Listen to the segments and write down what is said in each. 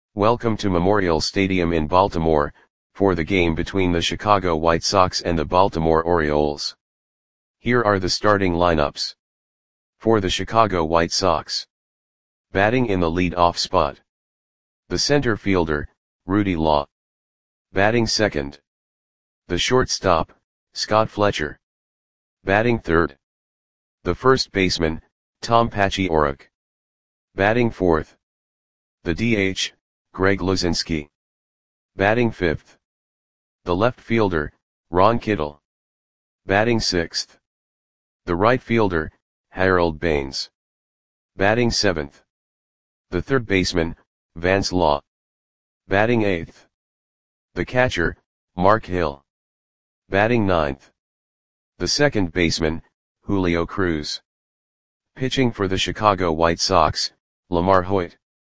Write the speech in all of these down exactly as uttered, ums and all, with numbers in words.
Welcome to Memorial Stadium in Baltimore, for the game between the Chicago White Sox and the Baltimore Orioles. Here are the starting lineups. For the Chicago White Sox. Batting in the lead-off spot. The center fielder, Rudy Law. Batting second. The shortstop, Scott Fletcher. Batting third. The first baseman, Tom Paciorek. Batting fourth. The D H, Greg Luzinski. Batting fifth. The left fielder, Ron Kittle. Batting sixth. The right fielder, Harold Baines. Batting seventh. The third baseman, Vance Law. Batting eighth. The catcher, Mark Hill. Batting ninth. The second baseman, Julio Cruz. Pitching for the Chicago White Sox, Lamar Hoyt.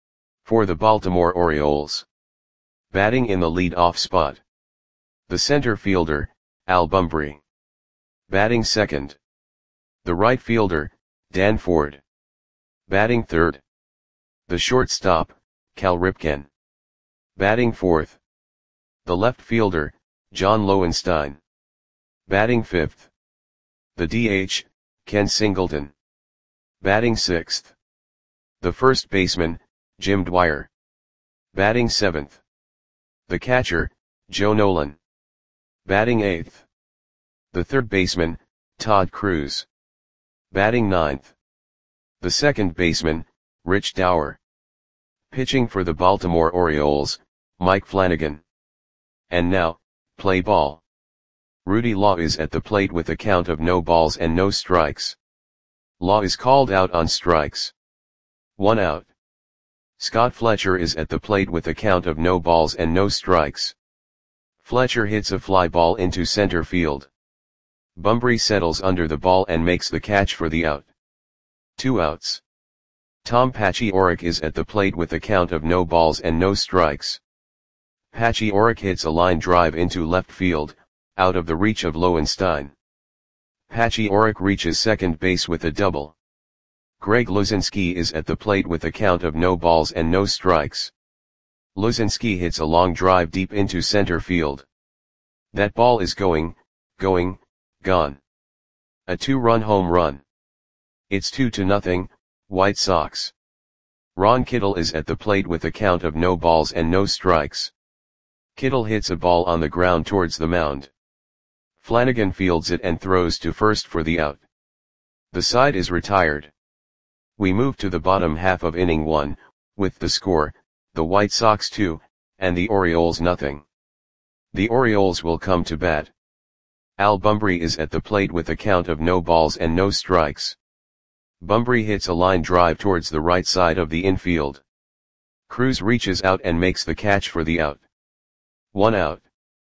For the Baltimore Orioles. Batting in the lead-off spot. The center fielder, Al Bumbry. Batting second. The right fielder, Dan Ford. Batting third. The shortstop, Cal Ripken. Batting fourth. The left fielder, John Lowenstein. Batting fifth. The D H, Ken Singleton. Batting sixth. The first baseman, Jim Dwyer. Batting seventh. The catcher, Joe Nolan. Batting eighth. The third baseman, Todd Cruz. Batting ninth. The second baseman, Rich Dower. Pitching for the Baltimore Orioles, Mike Flanagan. And now, play ball. Rudy Law is at the plate with a count of no balls and no strikes. Law is called out on strikes. One out. Scott Fletcher is at the plate with a count of no balls and no strikes. Fletcher hits a fly ball into center field. Bumbry settles under the ball and makes the catch for the out. Two outs. Tom Paciorek is at the plate with a count of no balls and no strikes. Paciorek hits a line drive into left field, out of the reach of Lowenstein. Paciorek reaches second base with a double. Greg Luzinski is at the plate with a count of no balls and no strikes. Luzinski hits a long drive deep into center field. That ball is going, going, gone. A two-run home run. It's two to nothing, White Sox. Ron Kittle is at the plate with a count of no balls and no strikes. Kittle hits a ball on the ground towards the mound. Flanagan fields it and throws to first for the out. The side is retired. We move to the bottom half of inning one, with the score, the White Sox two, and the Orioles nothing. The Orioles will come to bat. Al Bumbry is at the plate with a count of no balls and no strikes. Bumbry hits a line drive towards the right side of the infield. Cruz reaches out and makes the catch for the out. One out.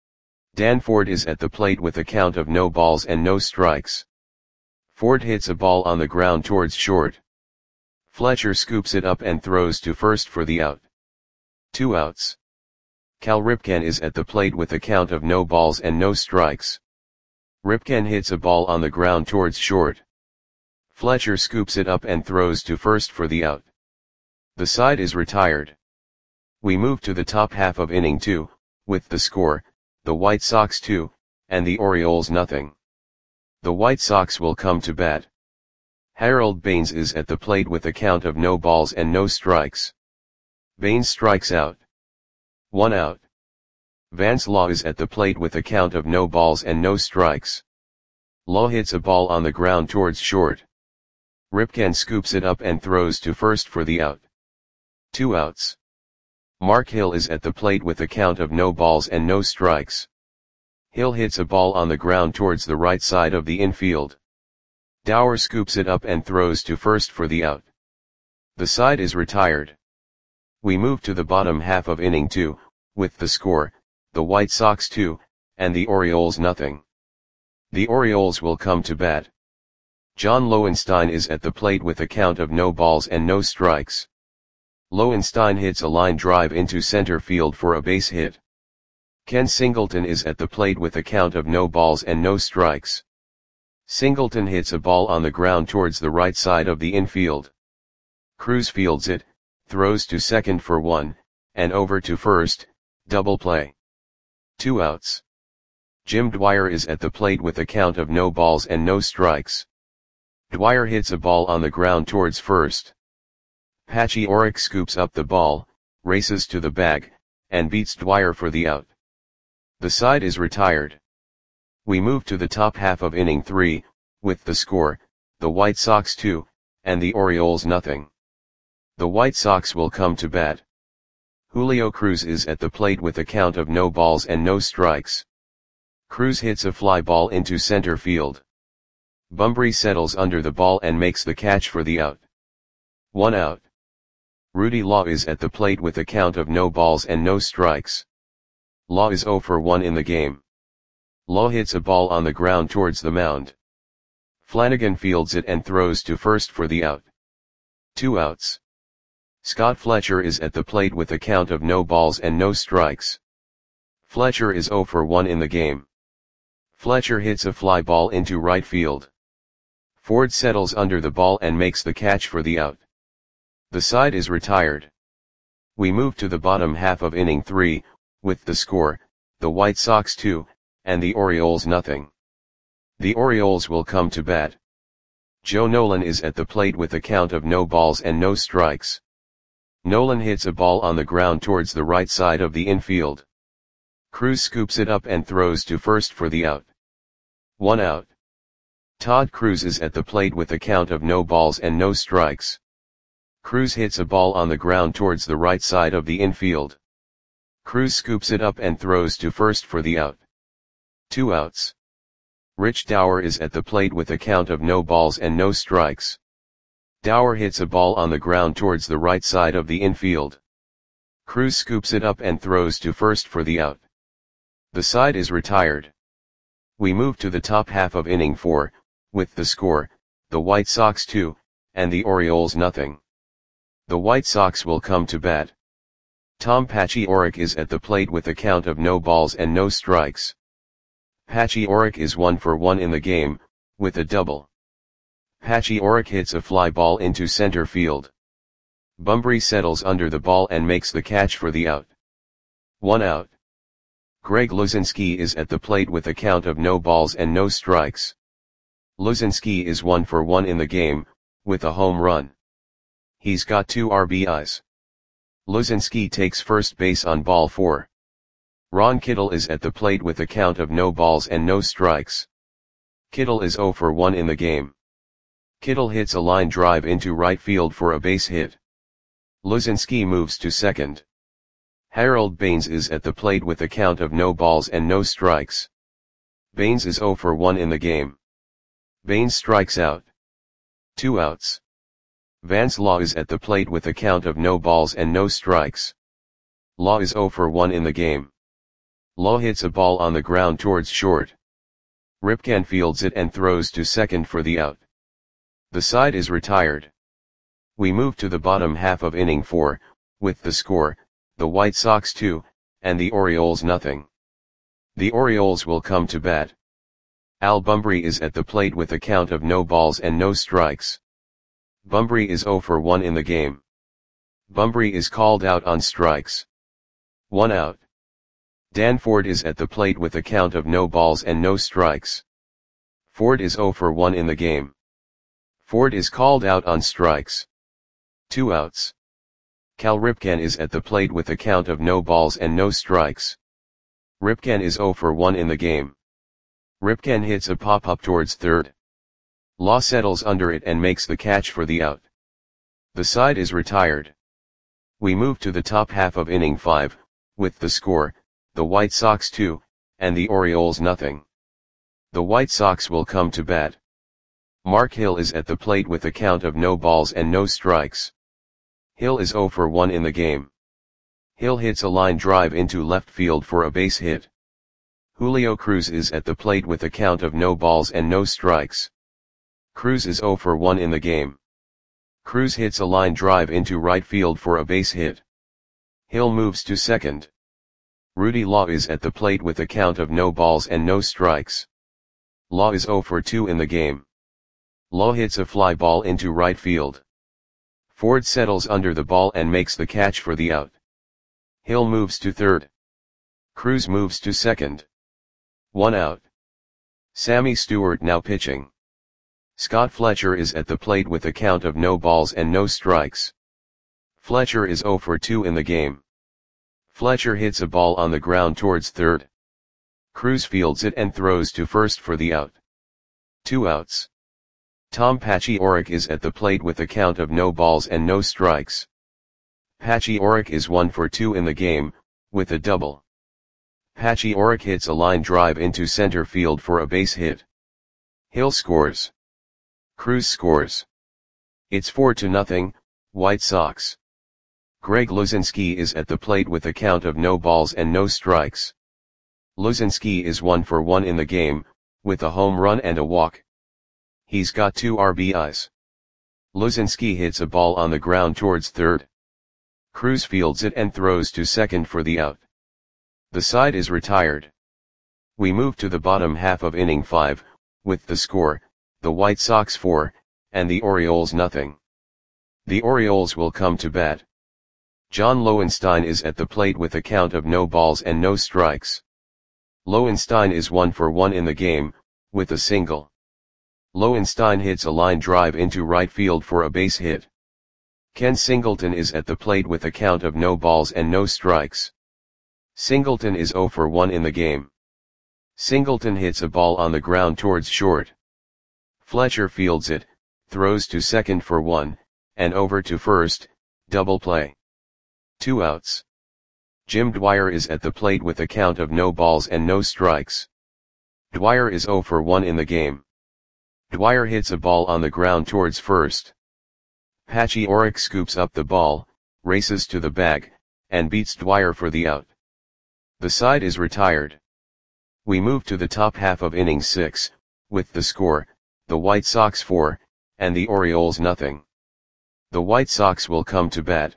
Dan Ford is at the plate with a count of no balls and no strikes. Ford hits a ball on the ground towards short. Fletcher scoops it up and throws to first for the out. Two outs. Cal Ripken is at the plate with a count of no balls and no strikes. Ripken hits a ball on the ground towards short. Fletcher scoops it up and throws to first for the out. The side is retired. We move to the top half of inning two, with the score, the White Sox two, and the Orioles nothing. The White Sox will come to bat. Harold Baines is at the plate with a count of no balls and no strikes. Baines strikes out. One out. Vance Law is at the plate with a count of no balls and no strikes. Law hits a ball on the ground towards short. Ripken scoops it up and throws to first for the out. Two outs. Mark Hill is at the plate with a count of no balls and no strikes. Hill hits a ball on the ground towards the right side of the infield. Dower scoops it up and throws to first for the out. The side is retired. We move to the bottom half of inning two, with the score, the White Sox two, and the Orioles nothing. The Orioles will come to bat. John Lowenstein is at the plate with a count of no balls and no strikes. Lowenstein hits a line drive into center field for a base hit. Ken Singleton is at the plate with a count of no balls and no strikes. Singleton hits a ball on the ground towards the right side of the infield. Cruz fields it, throws to second for one, and over to first, double play. Two outs. Jim Dwyer is at the plate with a count of no balls and no strikes. Dwyer hits a ball on the ground towards first. Patchy Oric scoops up the ball, races to the bag, and beats Dwyer for the out. The side is retired. We move to the top half of inning three, with the score, the White Sox two, and the Orioles nothing. The White Sox will come to bat. Julio Cruz is at the plate with a count of no balls and no strikes. Cruz hits a fly ball into center field. Bunbury settles under the ball and makes the catch for the out. One out. Rudy Law is at the plate with a count of no balls and no strikes. Law is oh for one in the game. Law hits a ball on the ground towards the mound. Flanagan fields it and throws to first for the out. Two outs. Scott Fletcher is at the plate with a count of no balls and no strikes. Fletcher is oh for one in the game. Fletcher hits a fly ball into right field. Ford settles under the ball and makes the catch for the out. The side is retired. We move to the bottom half of inning three, with the score, the White Sox two, and the Orioles nothing. The Orioles will come to bat. Joe Nolan is at the plate with a count of no balls and no strikes. Nolan hits a ball on the ground towards the right side of the infield. Cruz scoops it up and throws to first for the out. One out. Todd Cruz is at the plate with a count of no balls and no strikes. Cruz hits a ball on the ground towards the right side of the infield. Cruz scoops it up and throws to first for the out. Two outs. Rich Dower is at the plate with a count of no balls and no strikes. Dower hits a ball on the ground towards the right side of the infield. Cruz scoops it up and throws to first for the out. The side is retired. We move to the top half of inning four, with the score, the White Sox two, and the Orioles nothing. The White Sox will come to bat. Tom Patchy Oric is at the plate with a count of no balls and no strikes. Patchy Oric is one for one in the game, with a double. Patchy Oric hits a fly ball into center field. Bunbury settles under the ball and makes the catch for the out. One out. Greg Luzinski is at the plate with a count of no balls and no strikes. Luzinski is one for one in the game, with a home run. He's got two R B Is. Luzinski takes first base on ball four. Ron Kittle is at the plate with a count of no balls and no strikes. Kittle is oh for one in the game. Kittle hits a line drive into right field for a base hit. Luzinski moves to second. Harold Baines is at the plate with a count of no balls and no strikes. Baines is oh for one in the game. Baines strikes out. Two outs. Vance Law is at the plate with a count of no balls and no strikes. Law is oh for one in the game. Law hits a ball on the ground towards short. Ripken fields it and throws to second for the out. The side is retired. We move to the bottom half of inning four, with the score, the White Sox two, and the Orioles nothing. The Orioles will come to bat. Al Bunbury is at the plate with a count of no balls and no strikes. Bunbury is oh for one in the game. Bunbury is called out on strikes. One out. Dan Ford is at the plate with a count of no balls and no strikes. Ford is oh for one in the game. Ford is called out on strikes. Two outs. Cal Ripken is at the plate with a count of no balls and no strikes. Ripken is oh for one in the game. Ripken hits a pop-up towards third. Law settles under it and makes the catch for the out. The side is retired. We move to the top half of inning five, with the score, the White Sox two, and the Orioles nothing. The White Sox will come to bat. Mark Hill is at the plate with a count of no balls and no strikes. Hill is oh for one in the game. Hill hits a line drive into left field for a base hit. Julio Cruz is at the plate with a count of no balls and no strikes. Cruz is oh for one in the game. Cruz hits a line drive into right field for a base hit. Hill moves to second. Rudy Law is at the plate with a count of no balls and no strikes. Law is oh for two in the game. Law hits a fly ball into right field. Ford settles under the ball and makes the catch for the out. Hill moves to third. Cruz moves to second. One out. Sammy Stewart now pitching. Scott Fletcher is at the plate with a count of no balls and no strikes. Fletcher is oh for two in the game. Fletcher hits a ball on the ground towards third. Cruz fields it and throws to first for the out. Two outs. Tom Paciorek is at the plate with a count of no balls and no strikes. Paciorek is one for two in the game, with a double. Paciorek hits a line drive into center field for a base hit. Hill scores. Cruz scores. It's four to nothing, White Sox. Greg Luzinski is at the plate with a count of no balls and no strikes. Luzinski is one for one in the game, with a home run and a walk. He's got two R B Is. Luzinski hits a ball on the ground towards third. Cruz fields it and throws to second for the out. The side is retired. We move to the bottom half of inning five, with the score, the White Sox four, and the Orioles nothing. The Orioles will come to bat. John Lowenstein is at the plate with a count of no balls and no strikes. Lowenstein is one for one in the game, with a single. Lowenstein hits a line drive into right field for a base hit. Ken Singleton is at the plate with a count of no balls and no strikes. Singleton is oh for one in the game. Singleton hits a ball on the ground towards short. Fletcher fields it, throws to second for one, and over to first, double play. Two outs. Jim Dwyer is at the plate with a count of no balls and no strikes. Dwyer is oh for one in the game. Dwyer hits a ball on the ground towards first. Paciorek scoops up the ball, races to the bag, and beats Dwyer for the out. The side is retired. We move to the top half of inning six, with the score, the White Sox four, and the Orioles nothing. The White Sox will come to bat.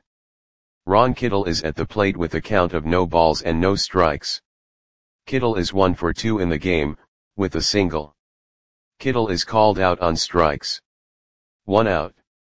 Ron Kittle is at the plate with a count of no balls and no strikes. Kittle is one for two in the game, with a single. Kittle is called out on strikes. One out.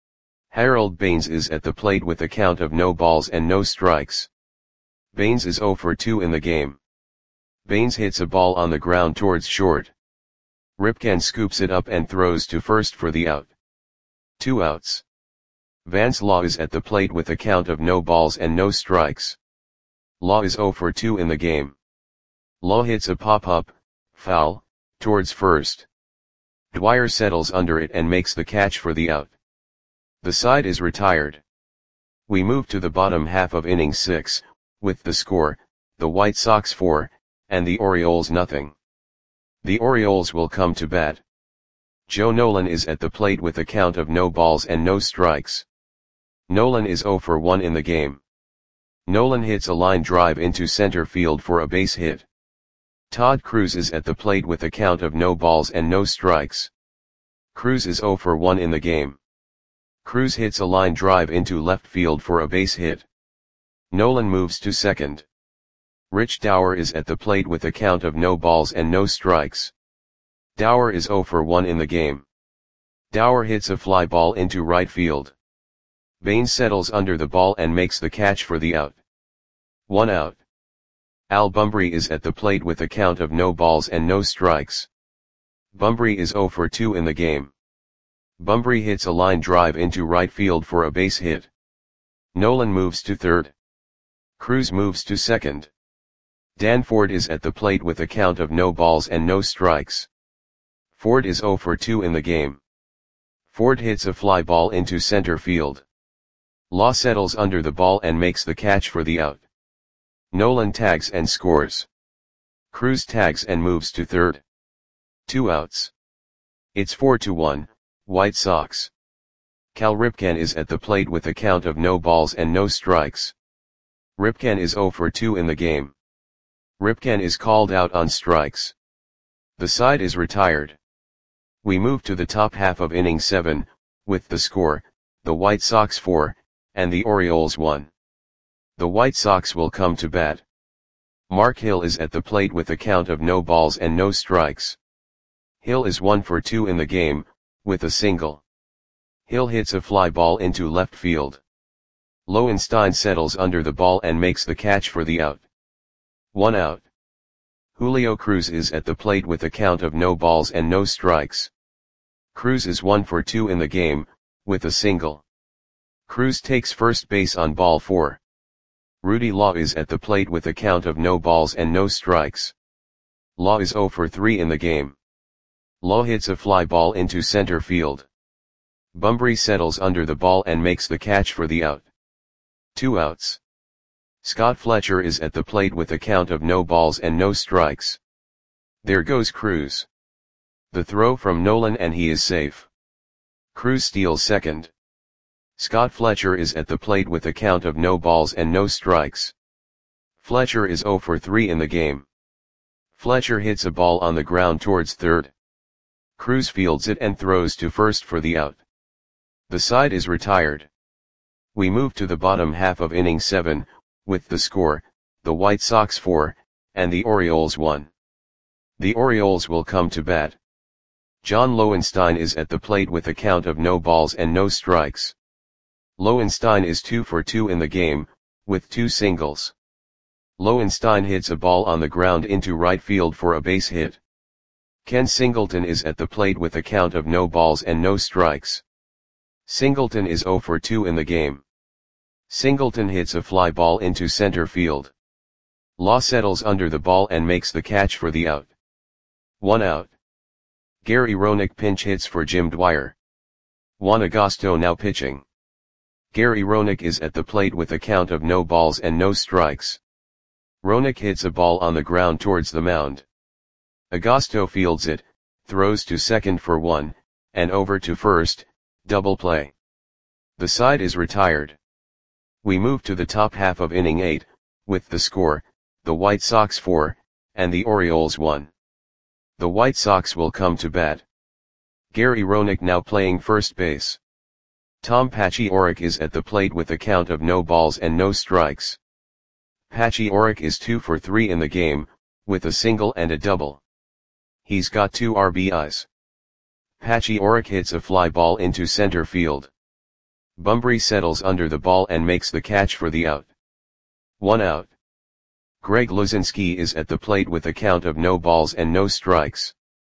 Harold Baines is at the plate with a count of no balls and no strikes. Baines is oh for two in the game. Baines hits a ball on the ground towards short. Ripken scoops it up and throws to first for the out. Two outs. Vance Law is at the plate with a count of no balls and no strikes. Law is oh for two in the game. Law hits a pop-up, foul, towards first. Dwyer settles under it and makes the catch for the out. The side is retired. We move to the bottom half of inning six, with the score, the White Sox four, and the Orioles nothing. The Orioles will come to bat. Joe Nolan is at the plate with a count of no balls and no strikes. Nolan is oh for one in the game. Nolan hits a line drive into center field for a base hit. Todd Cruz is at the plate with a count of no balls and no strikes. Cruz is oh for one in the game. Cruz hits a line drive into left field for a base hit. Nolan moves to second. Rich Dower is at the plate with a count of no balls and no strikes. Dower is oh for one in the game. Dower hits a fly ball into right field. Baines settles under the ball and makes the catch for the out. One out. Al Bumbry is at the plate with a count of no balls and no strikes. Bumbry is oh for two in the game. Bumbry hits a line drive into right field for a base hit. Nolan moves to third. Cruz moves to second. Dan Ford is at the plate with a count of no balls and no strikes. Ford is oh for two in the game. Ford hits a fly ball into center field. Law settles under the ball and makes the catch for the out. Nolan tags and scores. Cruz tags and moves to third. Two outs. It's four to one, White Sox. Cal Ripken is at the plate with a count of no balls and no strikes. Ripken is oh for two in the game. Ripken is called out on strikes. The side is retired. We move to the top half of inning seven, with the score, the White Sox four, and the Orioles one. The White Sox will come to bat. Mark Hill is at the plate with a count of no balls and no strikes. Hill is one for two in the game, with a single. Hill hits a fly ball into left field. Lowenstein settles under the ball and makes the catch for the out. One out. Julio Cruz is at the plate with a count of no balls and no strikes. Cruz is one for two in the game, with a single. Cruz takes first base on ball four. Rudy Law is at the plate with a count of no balls and no strikes. Law is zero for three in the game. Law hits a fly ball into center field. Bunbury settles under the ball and makes the catch for the out. Two outs. Scott Fletcher is at the plate with a count of no balls and no strikes. There goes Cruz. The throw from Nolan and he is safe. Cruz steals second. Scott Fletcher is at the plate with a count of no balls and no strikes. Fletcher is zero for three in the game. Fletcher hits a ball on the ground towards third. Cruz fields it and throws to first for the out. The side is retired. We move to the bottom half of inning seven, with the score, the White Sox four, and the Orioles one. The Orioles will come to bat. John Lowenstein is at the plate with a count of no balls and no strikes. Lowenstein is two for two in the game, with two singles. Lowenstein hits a ball on the ground into right field for a base hit. Ken Singleton is at the plate with a count of no balls and no strikes. Singleton is zero for two in the game. Singleton hits a fly ball into center field. Law settles under the ball and makes the catch for the out. One out. Gary Roenick pinch hits for Jim Dwyer. Juan Agosto now pitching. Gary Roenick is at the plate with a count of no balls and no strikes. Roenick hits a ball on the ground towards the mound. Agosto fields it, throws to second for one, and over to first, double play. The side is retired. We move to the top half of inning eight, with the score, the White Sox four, and the Orioles one. The White Sox will come to bat. Gary Roenick now playing first base. Tom Paciorek is at the plate with a count of no balls and no strikes. Paciorek is two for three in the game, with a single and a double. He's got two R B Is. Paciorek hits a fly ball into center field. Bunbury settles under the ball and makes the catch for the out. One out. Greg Luzinski is at the plate with a count of no balls and no strikes.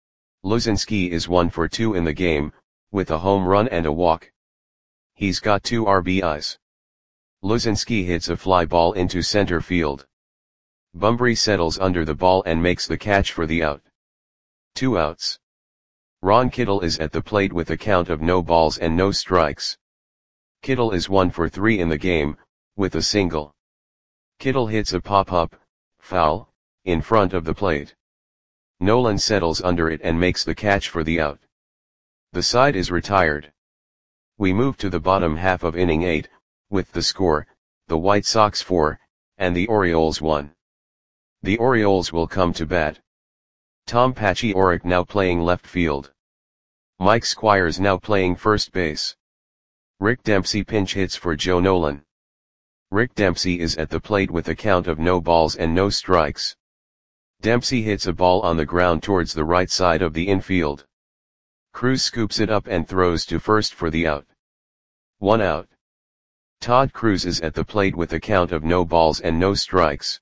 Luzinski is one for two in the game, with a home run and a walk. He's got two R B Is. Luzinski hits a fly ball into center field. Bunbury settles under the ball and makes the catch for the out. Two outs. Ron Kittle is at the plate with a count of no balls and no strikes. Kittle is one for three in the game, with a single. Kittle hits a pop-up, foul, in front of the plate. Nolan settles under it and makes the catch for the out. The side is retired. We move to the bottom half of inning eight, with the score, the White Sox four, and the Orioles one. The Orioles will come to bat. Tom Paciorek now playing left field. Mike Squires now playing first base. Rick Dempsey pinch hits for Joe Nolan. Rick Dempsey is at the plate with a count of no balls and no strikes. Dempsey hits a ball on the ground towards the right side of the infield. Cruz scoops it up and throws to first for the out. One out. Todd Cruz is at the plate with a count of no balls and no strikes.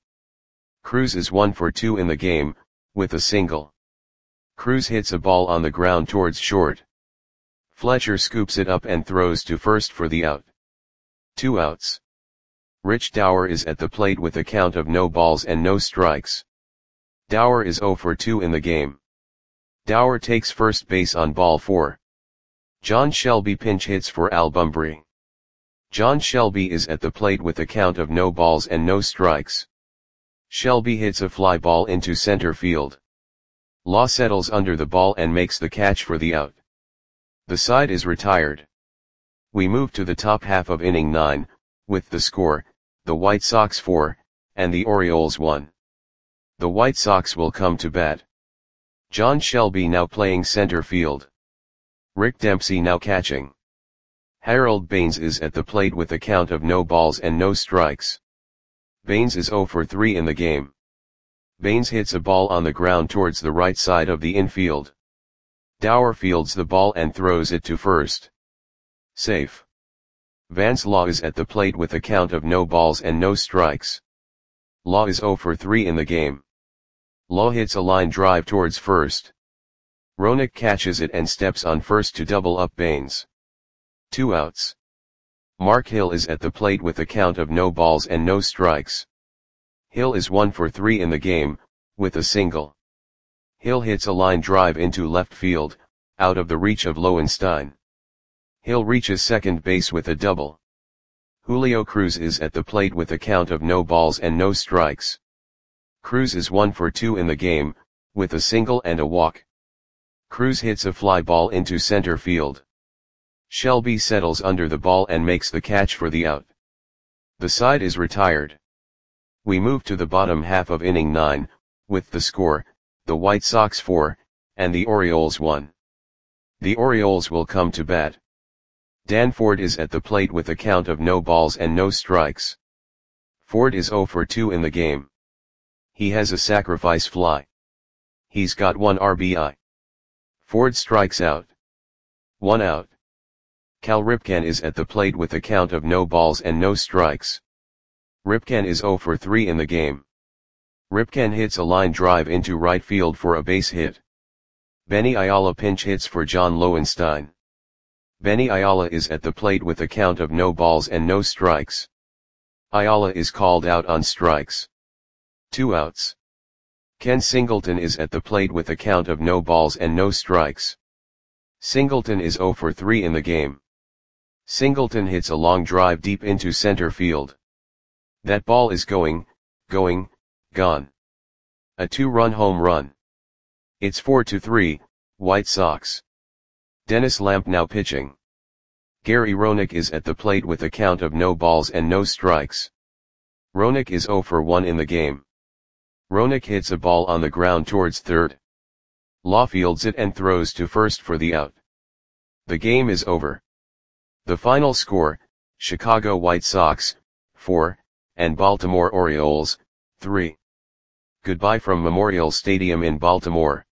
Cruz is one for two in the game, with a single. Cruz hits a ball on the ground towards short. Fletcher scoops it up and throws to first for the out. Two outs. Rich Dower is at the plate with a count of no balls and no strikes. Dower is zero for two in the game. Dower takes first base on ball four. John Shelby pinch hits for Al Bunbury. John Shelby is at the plate with a count of no balls and no strikes. Shelby hits a fly ball into center field. Law settles under the ball and makes the catch for the out. The side is retired. We move to the top half of inning nine, with the score, the White Sox four, and the Orioles one. The White Sox will come to bat. John Shelby now playing center field. Rick Dempsey now catching. Harold Baines is at the plate with a count of no balls and no strikes. Baines is zero for three in the game. Baines hits a ball on the ground towards the right side of the infield. Dower fields the ball and throws it to first. Safe. Vance Law is at the plate with a count of no balls and no strikes. Law is zero for three in the game. Law hits a line drive towards first. Roenick catches it and steps on first to double up Baines. Two outs. Mark Hill is at the plate with a count of no balls and no strikes. Hill is one for three in the game, with a single. Hill hits a line drive into left field, out of the reach of Lowenstein. Hill reaches second base with a double. Julio Cruz is at the plate with a count of no balls and no strikes. Cruz is one for two in the game, with a single and a walk. Cruz hits a fly ball into center field. Shelby settles under the ball and makes the catch for the out. The side is retired. We move to the bottom half of inning nine, with the score, the White Sox four, and the Orioles one. The Orioles will come to bat. Dan Ford is at the plate with a count of no balls and no strikes. Ford is zero for two in the game. He has a sacrifice fly. He's got one R B I. Ford strikes out. One out. Cal Ripken is at the plate with a count of no balls and no strikes. Ripken is zero for three in the game. Ripken hits a line drive into right field for a base hit. Benny Ayala pinch hits for John Lowenstein. Benny Ayala is at the plate with a count of no balls and no strikes. Ayala is called out on strikes. Two outs. Ken Singleton is at the plate with a count of no balls and no strikes. Singleton is zero for three in the game. Singleton hits a long drive deep into center field. That ball is going, going, gone. A two-run home run. It's four to three, White Sox. Dennis Lamp now pitching. Gary Roenick is at the plate with a count of no balls and no strikes. Roenick is zero for one in the game. Roenick hits a ball on the ground towards third. Law fields it and throws to first for the out. The game is over. The final score, Chicago White Sox, four, and Baltimore Orioles, three. Goodbye from Memorial Stadium in Baltimore.